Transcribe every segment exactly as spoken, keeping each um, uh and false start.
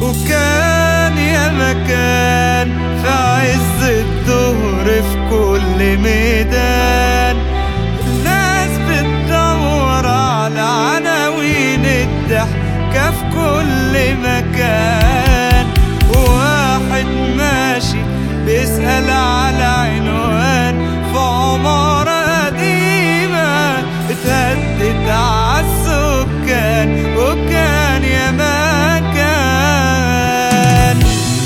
وكان يا مكان في عز الظهر في كل ميدان الناس بتدور على عناوين الضحكة في كل مكان، وواحد ماشي بيسأل على عنوان في عمارة قديمة اتهدت عالسكان، وكان يا مكان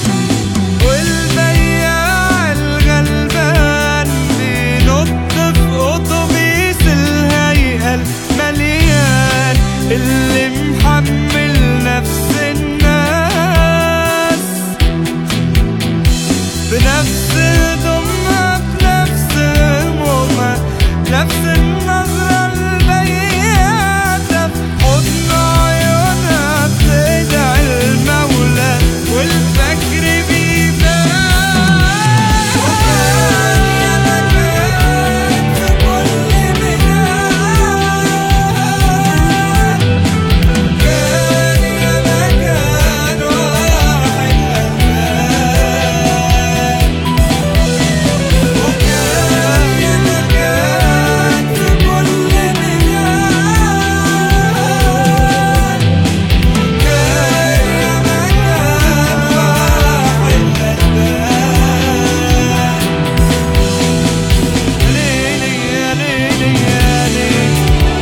والبياع الغلبان بينط في أوتوبيس الهيئة المليان اللي محمل نفس الناس بنفس هدومها بنفس همومها نفس النظرة البياتة في حضن عيونها بتدعي المولى والفجر بيبان. وكان يا مكان في كل مكان، كان يا مكان واحد أمان، وكان يا مكان في كل مكان، كان يا مكان واحد أمان. ليلي يا ليلي يا ليلي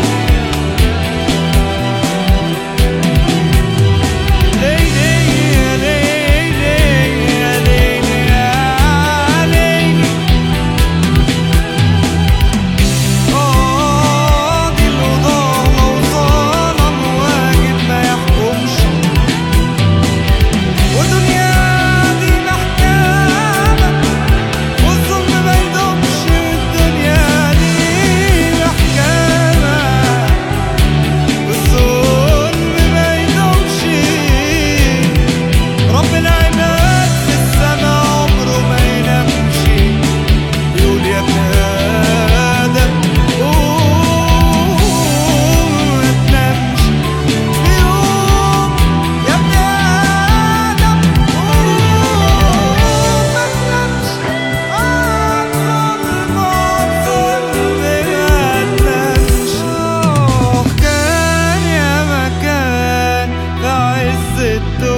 ليلي يا ليلي يا ليلي يا ليلي. قاضي القضاة لو ظلم واجب ما يحكمش، والدنيا دي محكمة والظلم ما يدومش، الدنيا دي محكمة والظلم ما يدومش. رب العباد في السما عمره ما ينامش، يقول يا ابن آدم قوم ما تنامش، يقوم يا ابن آدم قوم ما تنامش، الظلم الظلم ما تنامش. كان يا مكان في عز الدنيا